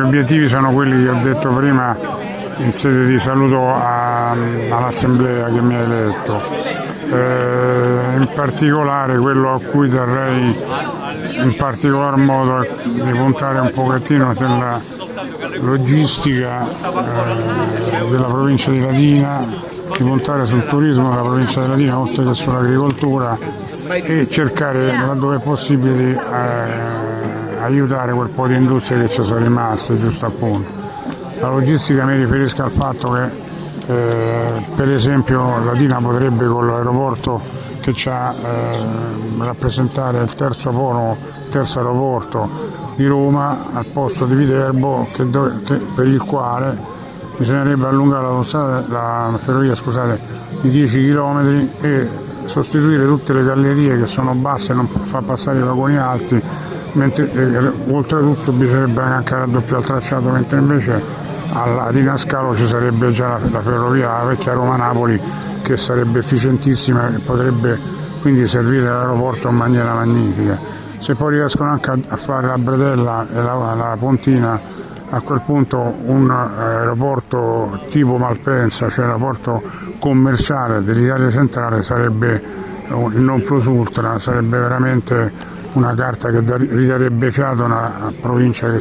obiettivi sono quelli che ho detto prima in sede di saluto all'assemblea che mi ha eletto, in particolare quello a cui terrei in particolar modo di puntare un pochettino sulla logistica della provincia di Latina, di puntare sul turismo della provincia di Latina oltre che sull'agricoltura e cercare laddove è possibile di aiutare quel po' di industrie che ci sono rimaste, giusto appunto. La logistica mi riferisco al fatto che per esempio Latina potrebbe con l'aeroporto che c'ha rappresentare il terzo aeroporto di Roma al posto di Viterbo per il quale bisognerebbe allungare la ferrovia di 10 km e sostituire tutte le gallerie che sono basse e non fa passare i vagoni alti, mentre oltretutto bisognerebbe anche raddoppiare il tracciato, mentre invece a Scalo ci sarebbe già la ferrovia, la vecchia Roma-Napoli, che sarebbe efficientissima e potrebbe quindi servire l'aeroporto in maniera magnifica. Se poi riescono anche a fare la bretella e la pontina, a quel punto un aeroporto tipo Malpensa, cioè l'aeroporto commerciale dell'Italia centrale, sarebbe il non plus ultra, sarebbe veramente una carta che ridarebbe fiato a una provincia che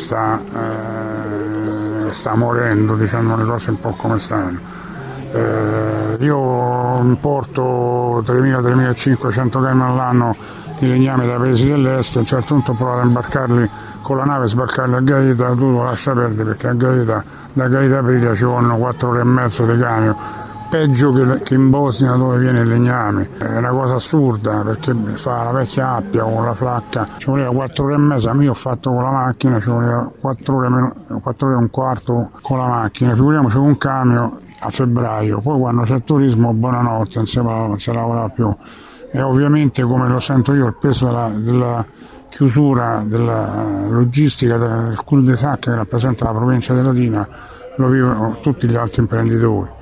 sta morendo, diciamo le cose un po' come stanno. Io importo 3.000-3.500 km all'anno di legname dai paesi dell'est, a un certo punto ho provato a imbarcarli con la nave, sbarcarli a Gaeta, ho dovuto lasciare perdere perché a Gaeta, da Gaeta a Aprilia ci vogliono 4 ore e mezzo di camion, peggio che in Bosnia dove viene il legname. È una cosa assurda perché fa la vecchia Appia con la flacca, ci voleva 4 ore e mezza, io ho fatto con la macchina, ci voleva 4 ore e un quarto con la macchina, figuriamoci con un camion a febbraio, poi quando c'è turismo buonanotte, non si lavora più. E ovviamente, come lo sento io, il peso della chiusura della logistica del cul-de-sac che rappresenta la provincia di Latina lo vivono tutti gli altri imprenditori.